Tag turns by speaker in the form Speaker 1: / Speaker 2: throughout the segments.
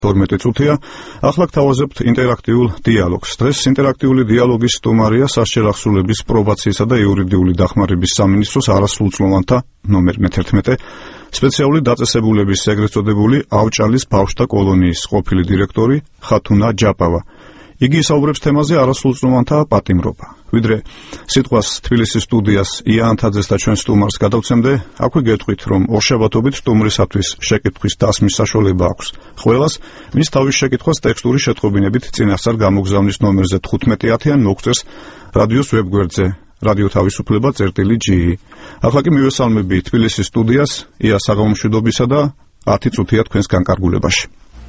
Speaker 1: 12 წუთია. ახლა გთავაზებთ ინტერაქტიულ დიალოგს. დღეს ინტერაქტიული დიალოგის სტუმარია სასჯელ ახსულების პრობაციისა და იურიდიული დახმარების სამინისტროს არასრულწლოვანთა ნომერ 11 სპეციალური დაწესებულების ეგრეთ წოდებული ავჭალის ბავშვთა კოლონიის ყოფილი დირექტორი ხათუნა ჯაპავა. იგი ისაუბრებს თემაზე არასრულწლოვანთა პატიმრობა. ვიდრე სიტყვას თბილისის სტუდიას იანთაძეს და ჩვენ სტუმარს გადავცემდე, აქვე გეტყვით, რომ ორშაბათობით სტუმრისათვის შეკითხვის დასმის საშუალება აქვს. ყველას მის თავის შეკითხვას ტექსტური შეტყობინებით წინასწარ გამოგზავნის ნომერზე 15-იან მოგწერს რადიოს ვებგვერდზე რადიო თავისუფლება წერტილი.ge. ახლა კი მივესალმები თბილისის სტუდიას ია საღამომშვიდობისა და 10 წუთია თქვენს განკარგულებაში.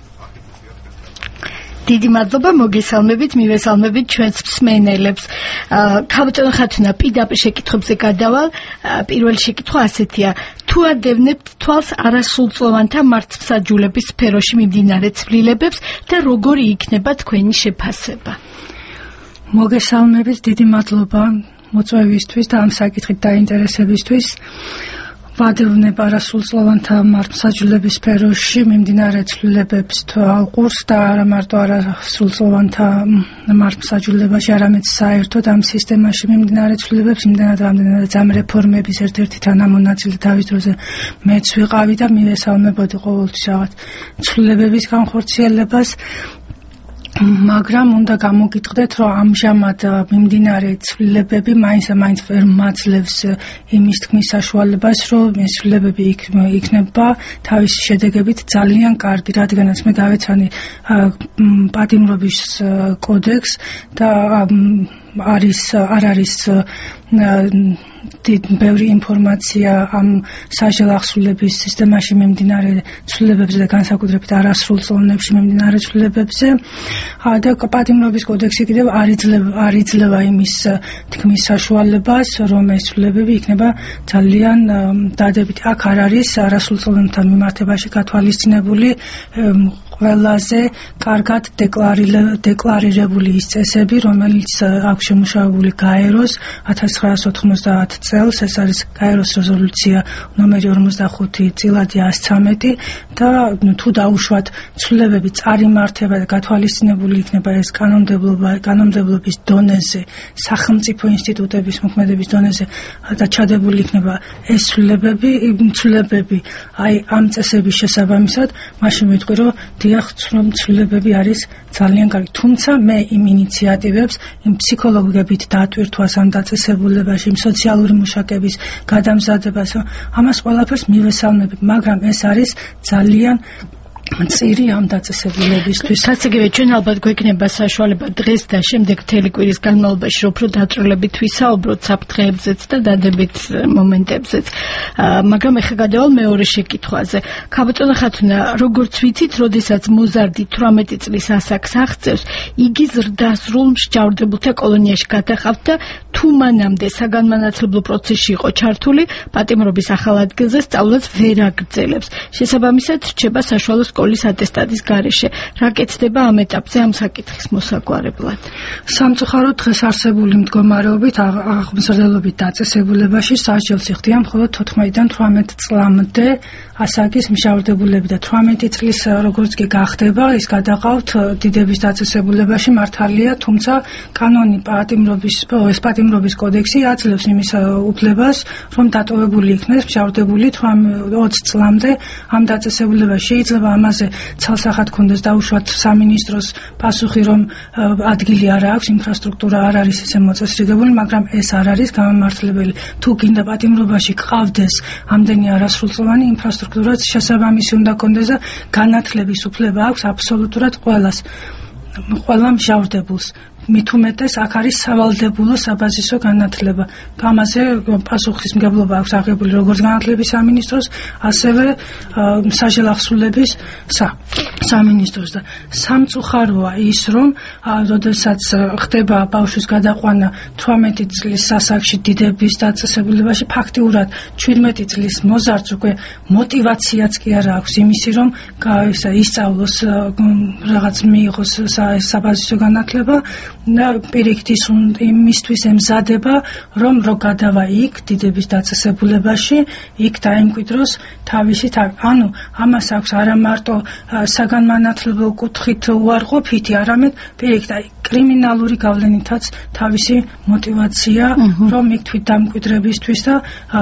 Speaker 2: დიდი მადლობა, მოგესალმებით, მივესალმებით ჩვენს მსმენელებს. ქაბატონო ხათუნა, პირდაპირ შეკითხვებზე გადავალ. პირველი შეკითხვა ასეთია: თუ ადევნებთ თვალს არასრულწლოვანთა მართლმსაჯულების სფეროში მიმდინარე ცვლილებებს და როგორი იქნება თქვენი შეფასება?
Speaker 3: მოგესალმებით, დიდი მადლობა მოწვევისთვის და ამ საკითხით დაინტერესებისთვის. ვადევნებ არასრულწლოვანთა მართლმსაჯულების სფეროში მიმდინარე ცვლილებებს თვალყურს და არა მარტო არასრულწლოვანთა მართლმსაჯულებაში, არამედ საერთოდ ამ სისტემაში მიმდინარე ცვლილებებს, იმდენად ამ რეფორმების ერთ-ერთი თანამონაწილე თავის დროზე მეც ვიყავი და მივესალმებოდი ყოველთვის რაღაც ცვლილებების განხორციელებას. მაგრამ უნდა გამოგიტყდეთ, რომ ამჟამად მიმდინარე ცვლილებები მაინც ვერ მაძლევს იმის თქმის საშუალებას, რომ ეს ცვლილებები იქნება თავისი შედეგებით ძალიან კარგი, რადგანაც მე გავეცანი პატიმრობის კოდექსს და არ არის ბევრი ინფორმაცია ამ სასჯელ ახსულების სისტემაში მიმდინარე ცვლილებებზე და განსაკუთრებით არასრულწლოვანებში მიმდინარე ცვლილებებზე. და პატიმრობის კოდექსი კიდევ არ იძლევა იმის თქმის საშუალებას, რომ ეს ცვლილებები იქნება ძალიან დადებითი. აქ არ არის არასრულწლოვანთა მიმართებაში გათვალისწინებული ყველაზე კარგად დეკლარირებული ის წესები, რომელიც აქვს შემუშავებული გაეროს 1990 წელს, ეს არის გაეროს რეზოლუცია ნომერი 45/113 და თუ დაუშვათ ცვლილებები წარიმართება და გათვალისწინებული იქნება ეს კანონმდებლობის დონეზე, სახელმწიფო ინსტიტუტების მოქმედების დონეზე და ჩადებული იქნება ეს ცვლილებები აი ამ წესების შესაბამისად, მაშინ ვიტყვი, რომ რომ ცვლილებები არის ძალიან კარგი. თუმცა მე იმ ინიციატივებს, იმ ფსიქოლოგებით დატვირთვას ამ დაწესებულებაში, იმ სოციალური მუშაკების გადამზადებას, ამას ყველაფერს მივესალმები, მაგრამ ეს არის ძალიან მწირი ამ დაწესებულებისთვის.
Speaker 2: სასიგივე ჩვენ ალბათ გვექნება საშუალება დღეს და შემდეგ მთელი კვირის განმავლობაში უფრო დაწვრილებით ვისაუბროთ საფრთხეებზეც და დადებით მომენტებზეც. მაგრამ ახლა გადავალ მეორე შეკითხვაზე. ქაბატონო ხათუნა, როგორც ვიცით, როდესაც მოზარდი 18 წლის ასაკს აღწევს, იგი ზრდასრულ მსჯავრდებულთა კოლონიაში გადაყავთ და თუ მანამდე საგანმანათლებლო პროცესში იყო ჩართული, პატიმრობის ახალ ადგილზე სწავლას ვერ აგრძელებს. შესაბამისად, რჩება საშუალო სკოლის ატესტატის გარეშე. რა კეთდება ამ ეტაპზე ამ საკითხის მოსაგვარებლად?
Speaker 3: სამწუხაროდ დღეს არსებული მდგომარეობით აღმზრდელობით დაწესებულებაში სასჯელს იხდიან მხოლოდ 14-დან 18 წლამდე ასაკის მსჯავრდებულები და 18 წლის როგორც კი გახდება, ის გადაყავთ დიდების დაწესებულებაში მართალია, თუმცა კანონი პატიმრობის კოდექსი აძლევს იმის უფლებას, რომ დატოვებული იქნეს მსჯავრდებული 20 წლამდე ამ დაწესებულებაში. შეიძლება ამაზე ცალსახად ქონდეს დაუშვათ სამინისტროს პასუხი, რომ ადგილი არ აქვს, ინფრასტრუქტურა არ არის ესე მოწესრიგებული, მაგრამ ეს არ არის გამართლებელი. თუ გინდა პატიმრობაში გყავდეს ამდენი არასრულწლოვანი, ინფრასტრუქტურაც შესაბამისი უნდა ქონდეს და განათლების უფლება აქვს აბსოლუტურად ყველა მსჯავრდებულს. მით უმეტეს აქ არის სავალდებულო საბაზისო განათლება. ამაზე პასუხისმგებლობა აქვს აღებული როგორც განათლების სამინისტროს, ასევე სასჯელ ახსულების სამინისტროს. და სამწუხაროა ის, რომ როდესაც ხდება ბავშვის გადაყვანა 18 წლის ასაკში დიდების დაწესებულებაში, ფაქტიურად 17 წლის მოზარდს უკვე მოტივაციაც კი არ აქვს იმისი, რომ ისწავლოს რაღაც მიიღოს საბაზისო განათლება პირიქით იმისთვის ემზადება, რომ რო გადავა იქ დიდების დაწესებულებაში, იქ დაიმკვიდროს თავისი ანუ ამას აქვს არა მარტო საგანმანათლებლო კუთხით უარყოფითი, არამედ პირიქით კრიმინალური გავლენითაც თავისი мотивация, რომ იქ თვით დამკვიდრებისთვის და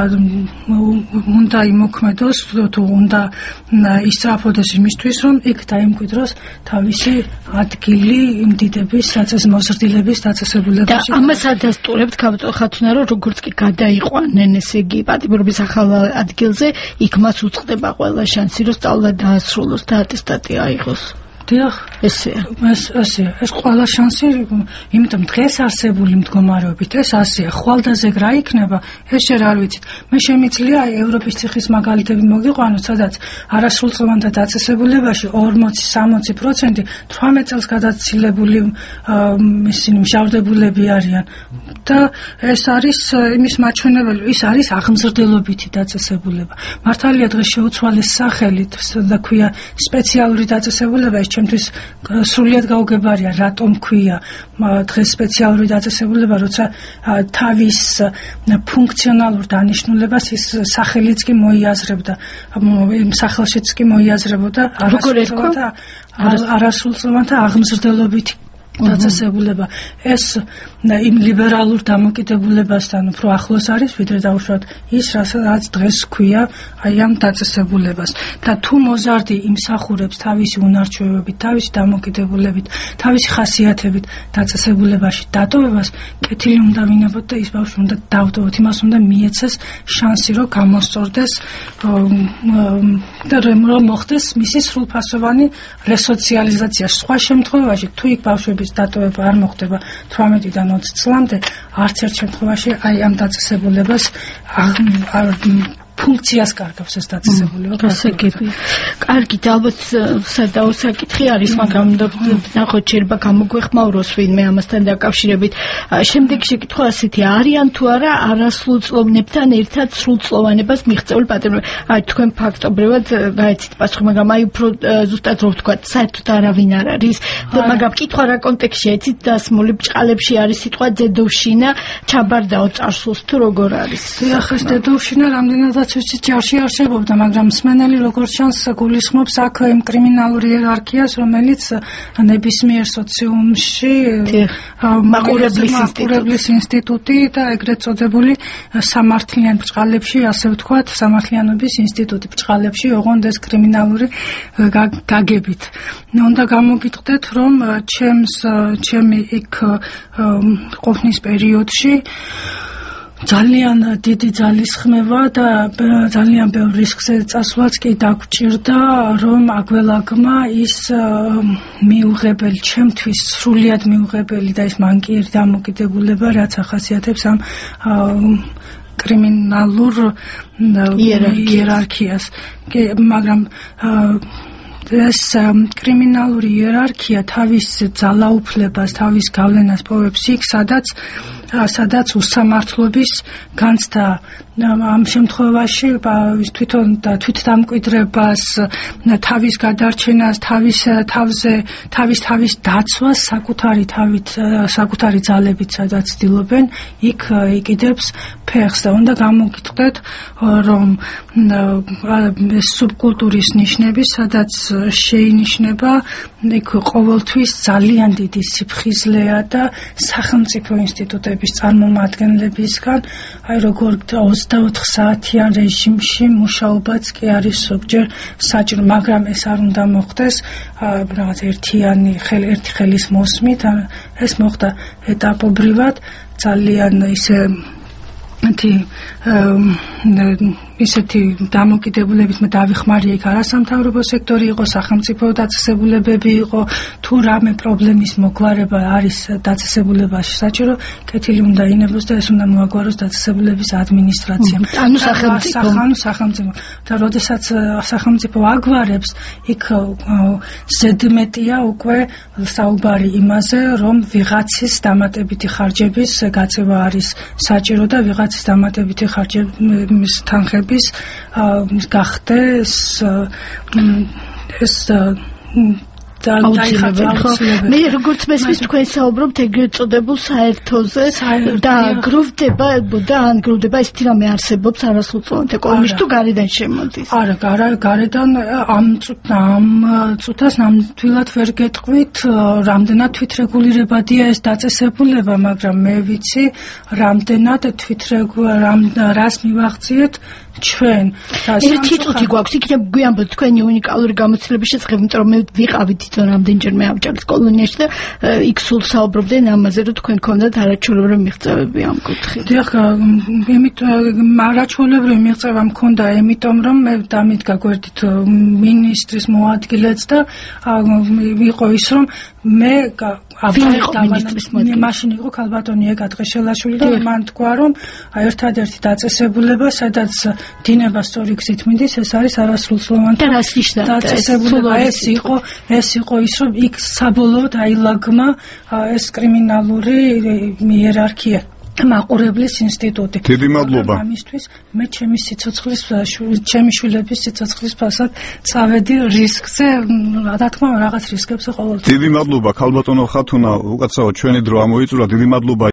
Speaker 3: უნდა იმოქმედოს თუ უნდა ისწრაფოდეს იმისთვის, რომ იქ დაიმკვიდროს თავისი ადგილი იმ დიდების მოზრდილების დაწესებულებაში.
Speaker 2: და ამას ადასტურებთ ხათუნა, რომ როგორც კი გადაიყვანენ, ესე იგი პატიმრობის ახალ ადგილზე, იქ მას უწყდება ყველა შანსი, რომ სწავლა დაასრულოს და ატესტატი აიღოს.
Speaker 3: დიახ, ესეა. ეს ყველა შანსი, იმიტომ დღეს არსებული მდგომარეობით ეს ასეა. ხვალდაზეგ რა იქნება, ეს შენ არ ვიცით. მე შემიძლია ევროპის ციხის მაგალითები მოგიყვანოთ, სადაც არასრულწლოვანთა დაწესებულებაში 40-60% 18 წელს გადაცილებული ისინი მშავდებულები არიან. და ეს არის იმის მაჩვენებელი, ის არის აღმზრდელობითი დაწესებულება. მართალია დღეს შეუცვალეს სახელით და ქვია სპეციალური დაწესებულება, ეს ჩემთვის სრულიად გაუგებარია, რატომ ქვია დღეს სპეციალური დაწესებულება, როცა თავის ფუნქციონალურ დანიშნულებას ის სახელიც კი მოიაზრებდა, იმ სახელშიც კი მოიაზრებოდა არასრულწლოვანთა აღმზრდელობითი დაწესებულება. ეს იმ ლიბერალურ დამოკიდებულებასთან უფრო ახლოს არის, ვიდრე დაუშვათ ის, რაც დღეს ქვია აი ამ დაწესებულებას. და თუ მოზარდი იმსახურებს თავისი უნარჩვევებით, თავისი დამოკიდებულებით, თავისი ხასიათებით დაწესებულებაში დატოვებას, კეთილი უნდა ვინებოთ და ის ბავშვი უნდა დავტოვოთ, იმას უნდა მიეცეს შანსი, რომ გამოსწორდეს და რომ მოხდეს მისი სრულფასოვანი რესოციალიზაცია. სხვა შემთხვევაში, თუ იქ ბავშვების დატოვება არ მოხდება 18-დან 20 წლამდე, არც ერთ შემთხვევაში აი ამ დაწესებულებას ფუნქციას კარგავს ეს დაწესებულება.
Speaker 2: გასაგებია. კარგით, ალბათ სადაო საკითხი არის, მაგრამ ნახოთ შეიძლება გამოგვეხმაუროს ვინმე ამასთან დაკავშირებით. შემდეგი შეკითხვა ასეთი, არიან თუ არა არასრულწლოვანებთან ერთად სრულწლოვანებას მიღწეული პატიმრობა? აი თქვენ ფაქტობრივად გაიცით პასუხი, მაგრამ აი უფრო ზუსტად რო ვთქვათ, საერთოდ არავინ არ არის. მაგრამ კითხვა რა კონტექსტშია, იცით, დასმული ბჭყალებში არის სიტყვა დედოვშინა, ჩაბარდაო წარსულს თუ როგორ არის?
Speaker 3: დიახ, ეს დედოვშინა რამდენადაც ვიცით ჯარში არსებობდა, მაგრამ მსმენელი როგორც ჩანს გულისხმობს აქ იმ კრიმინალურ იერარქიას, რომელიც ნებისმიერ სოციუმში მაყურებლის ინსტიტუტი და ეგრეთ წოდებული სამართლიან ბჭყალებში, ასე ვთქვათ, სამართლიანობის ინსტიტუტი ბჭყალებში ოღონდ ეს კრიმინალური გაგებით. უნდა გამოგიტყდეთ, რომ ჩემი იქ ყოფნის პერიოდში ძალიან დიდი ძალისხმევა და ძალიან ბევრ რისკზე წასვლაც კი დაგჭირდა, რომ აგველაგმა ის მიუღებელი, ჩემთვის სრულიად მიუღებელი და ის მანკიერი დამოკიდებულება, რაც ახასიათებს ამ კრიმინალურ იერარქიას. მაგრამ ეს კრიმინალური იერარქია თავის ძალაუფლებას, თავის გავლენას პოვებს იქ, სადაც უსამართლობის განცდა ამ შემთხვევაში თვითონ და თვითდამკვიდრებას, თავის გადარჩენას, თავის დაცვას საკუთარი ძალებით სადაც ცდილობენ, იქ იკიდებს ფეხს და უნდა გამოგიტყდეთ, რომ სუბკულტურის ნიშნები, სადაც შეინიშნება, იქ ყოველთვის ძალიან დიდი სიფხიზლეა და სახელმწიფო ინსტიტუტების წარმომადგენლებისგან, აი როგორ 24 საათიან რეჟიმში მუშაობაც კი არის ზოგჯერ საჭირო, მაგრამ ეს არ უნდა მოხდეს რაღაც ერთი ხელის მოსმით, ეს მოხდა ეტაპობრივად, ძალიან ისეთი დამოკიდებულებით მე დავიხმარია იქ არასამთავრობო სექტორი იყო, სახელმწიფო დაწესებულებები იყო, თუ რამე პრობლემის მოგვარება არის დაწესებულებაში საჭირო, კეთილი უნდა ინებოს და ეს უნდა მოაგვაროს დაწესებულების ადმინისტრაციამ. ანუ სახელმწიფო. და როდესაც სახელმწიფო აგვარებს, იქ ზედმეტია უკვე საუბარი იმაზე, რომ ვიღაცის დამატებითი ხარჯების გაწევა არის საჭირო და ვიღაცის დამატებითი ხარჯების თანხები გახდეს ეს
Speaker 2: მე როგორც მესმის თქვენ საუბრობთ ეგრეთ წოდებულ საერთოზე და გროვდება ან გროვდება ის თირამე არსებობს არასრულწლოვანთა კოლონიაში თუ გარედან შემოდის?
Speaker 3: არა, გარედან ამ წუთას ნამდვილად ვერ გეტყვით, რამდენად თვითრეგულირებადია ეს დაწესებულება, მაგრამ მე ვიცი, რამდენად რას მივახციეთ ჩვენ.
Speaker 2: ერთი წუთი გვაქვს, იქნებ გვიანბოთ თქვენი უნიკალური გამოცდილების შესახებ, იმიტომ რომ მე ვიყავი თვითონ რამდენჯერმე ავჭალის კოლონიაში და იქ სულ საუბრობდნენ ამაზე, რომ თქვენ გქონდათ არაჩვეულებრივი მიღწევები ამ კუთხით.
Speaker 3: დიახ, არაჩვეულებრივი მიღწევა მქონდა, იმიტომ რომ მე დამიდგა გვერდით მინისტრის მოადგილეც და იყო ის, რომ მე მაშინ იყო ქალბატონი ეკა დღეშელაშვილი და მან თქვა, რომ ერთადერთი დაწესებულება, სადაც დინება სწორი გზით მიდის, ეს არის არასრულწლოვანთა დაწესებულება. ეს იყო ის, რომ იქ საბოლოოდ აილაგმა ეს კრიმინალური იერარქია. მაყურებლის ინსტიტუტი.
Speaker 1: დიდი მადლობა.
Speaker 3: ამისთვის მე ჩემი შვილების სიცოცხლის ფასად წავედი რისკზე, რა თქმა უნდა, რაღაც რისკებზე ყოველთვის.
Speaker 1: დიდი მადლობა ქალბატონო ხათუნა, უკაცრავად ჩვენი დრო ამოიწურა. დიდი მადლობა